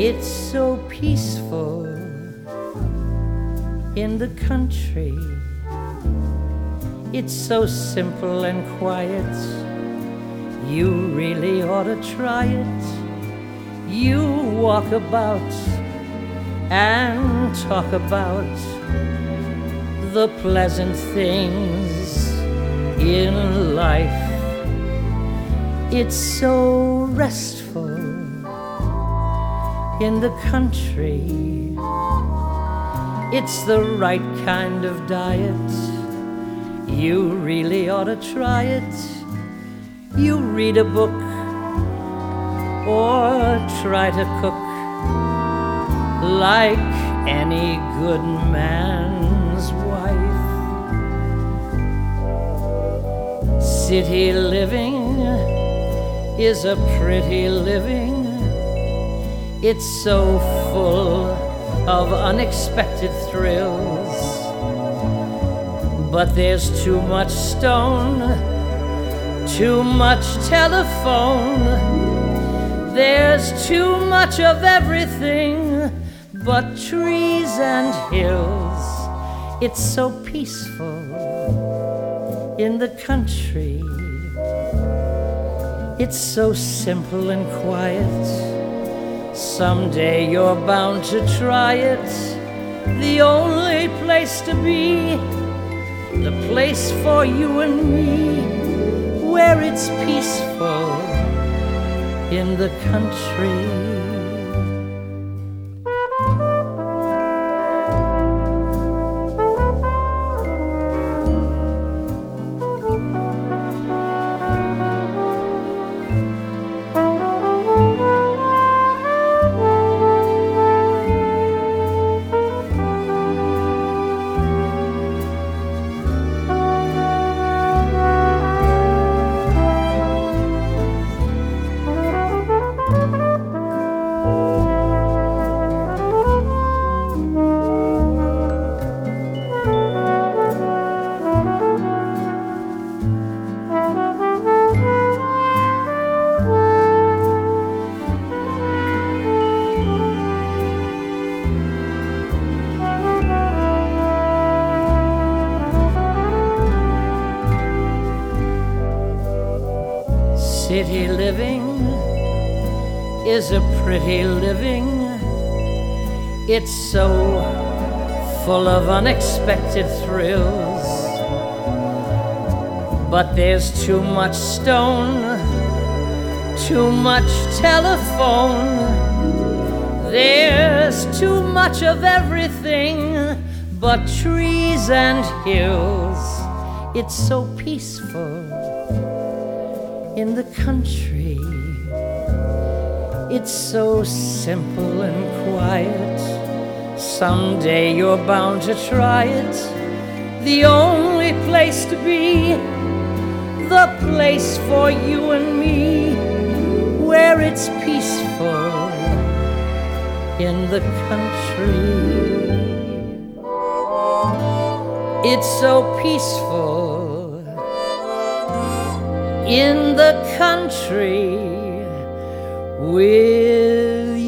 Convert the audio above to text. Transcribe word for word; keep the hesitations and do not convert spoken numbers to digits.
It's so peaceful in the country. It's so simple and quiet. You really ought to try it. You walk about and talk about the pleasant things in life. It's so restful in the country. It's the right kind of diet. You really ought to try it. You read a book or try to cook like any good man's wife. City living is a pretty living. It's so full of unexpected thrills. But there's too much stone, too much telephone. There's too much of everything but trees and hills. It's so peaceful in the country. It's so simple and quiet. Someday you're bound to try it. The only place to be, the place for you and me, where it's peaceful in the country. City living is a pretty living. It's so full of unexpected thrills. But there's too much stone, too much telephone. There's too much of everything but trees and hills. It's so peaceful in the country. It's so simple and quiet. Someday you're bound to try it. The only place to be, the place for you and me, where it's peaceful in the country. It's so peaceful in the country with